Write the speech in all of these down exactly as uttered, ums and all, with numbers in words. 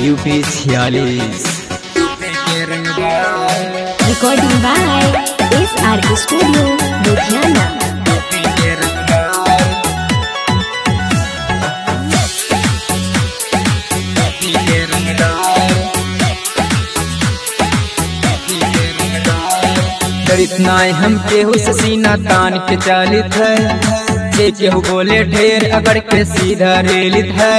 UP छियालीस। Recording by S R Studio, Ludhiana. इतना हम केहू से सीना तान के चालित है, जे केहू बोले ढेर अगर के सीधा रेलित है।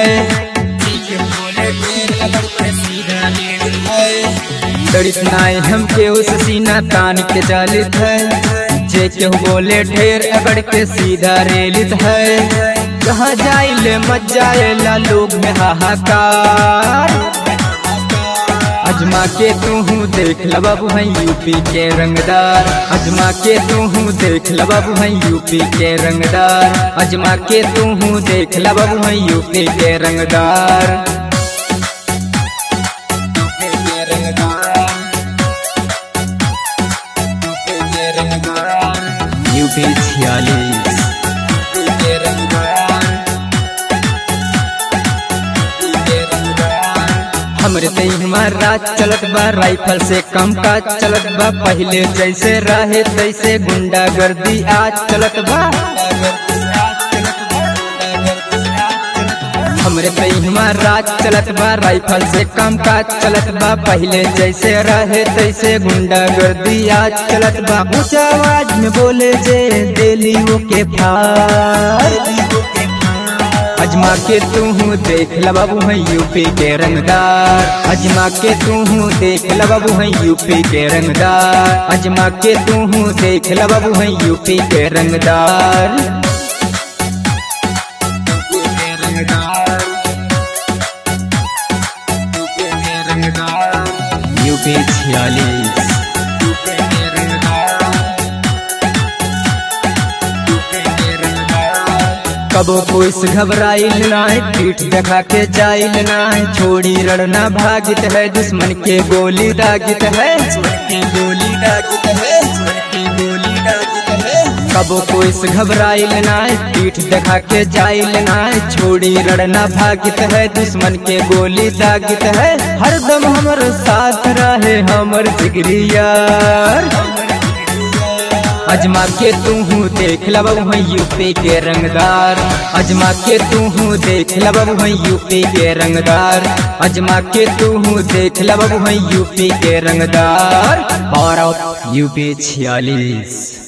इतना हम केहू से सीना तान के चालित है, जे केहू बोले ढेर अगर के सीधा रेलित है। कहाँ जाइले मत जाएला लोग में हाहाकार, अजमा के तू हूँ देख ल बाबू है यूपी के रंगदार। अजमा के तू हूँ देख ल बाबू है यूपी के रंगदार। अजमा के तू हूँ देख ल बाबू है यूपी के रंगदार। यूपी छियालीस। हमरे तई हमार राज चलत बा, राइफल से कम काज चलत बा। पहले जैसे रहे तैसे गुंडागर्दी आज चलत बा। हमरे तई हमार राज चलत बा, राइफल से कम काज चलत बा। पहले जैसे रहे तैसे गुंडागर्दी आज चलत बा। ऊंचा आवाज में बोले जे दिली वो के फार, अजमा के तू हूँ देख ल बाबू है यूपी के रंगदार। अजमा के तू हूँ देख ल बाबू है यूपी के रंगदार। अजमा के तू हूँ देख ल बाबू है यूपी के रंगदार। यूपी छियालीस। कबो कोई से घबराइल ना है, पीठ दिखा के जाइल ना है। छोड़ी लड़ना भागित है, दुश्मन के गोली दागित है। कबो कोई से घबराइल ना है, पीठ दिखा के जाइल ना है। छोड़ी लड़ना भागित है, दुश्मन के गोली दागित है। हरदम हमर साथ रहे हमर जिगरी यार। अजमा के तू हूँ देख ल बाबू है यूपी के रंगदार। अजमा के तू हूँ देख ल बाबू है यूपी के रंगदार। अजमा के तू हूँ देख ल बाबू है यूपी के रंगदार। और यूपी छियालीस।